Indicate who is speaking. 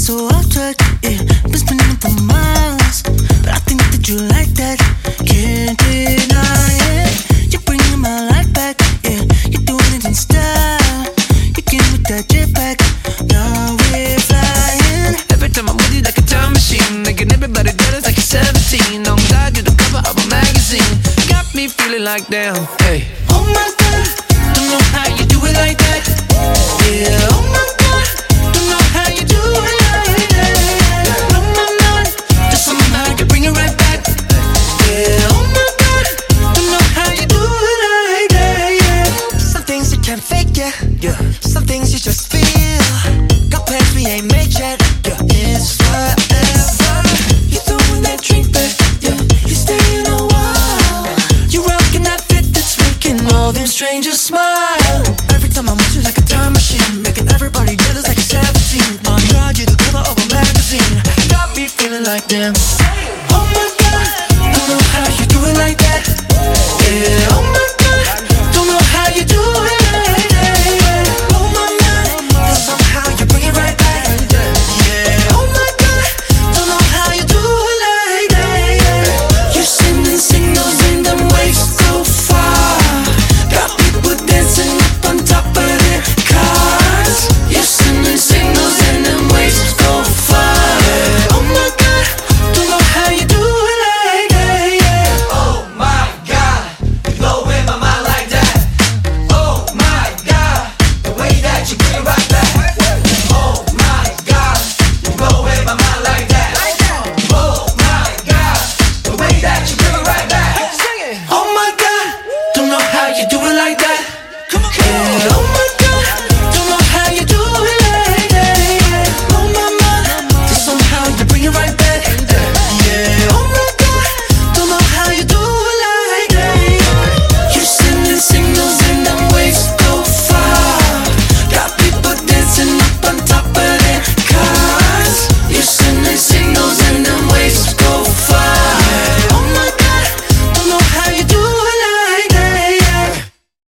Speaker 1: so off track, yeah. Been spinning it for miles, but I think that you like that. Can't deny it. You're bringing my life back, yeah. You're doing it in style. You came with that jetpack, now we're flying.
Speaker 2: Every time I'm with you like a time machine, making everybody jealous like you're 17. On God, you're the cover of a magazine. Got me feeling like damn, hey.
Speaker 1: Oh my God, don't know how you do it like that. Yeah, oh my God, don't know how you do it like that. Blow my mind, just somehow I can bring it right back. Yeah, oh my God, don't know how you do it like that. Yeah. Some things you can't fake, yeah. Some things you just feel. Got plans we ain't made yet. Yeah, it's forever. You throwing that drink back, yeah. You staying a while. You rocking that fit that's making all them strangers smile. Every time I'm with you like a time machine, making everybody jealous like a 17. On God, you're the cover of a magazine. Got me feeling like damn.